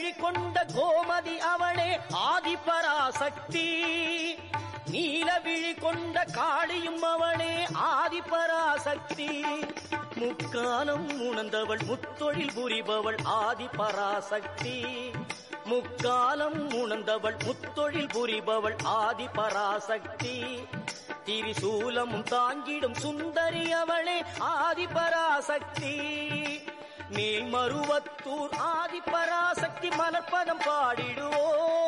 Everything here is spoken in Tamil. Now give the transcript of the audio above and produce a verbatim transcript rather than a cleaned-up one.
விழி கொண்ட கோமதி அவளே ஆதிபராசக்தி. நீல விழி கொண்ட காளியும் அவளே ஆதிபராசக்தி. முக்காலம் உணர்ந்தவள் முத்தொழில் புரிபவள் ஆதிபராசக்தி. முக்காலம் உணர்ந்தவள் முத்தொழில் புரிபவள் ஆதிபராசக்தி. திரிசூலமும் தாங்கிடும் சுந்தரி அவளே ஆதிபராசக்தி. மேல்மருவத்தூர் ஆதிபராசக்தி மலர்ப்பதம் பாடிடுவோ.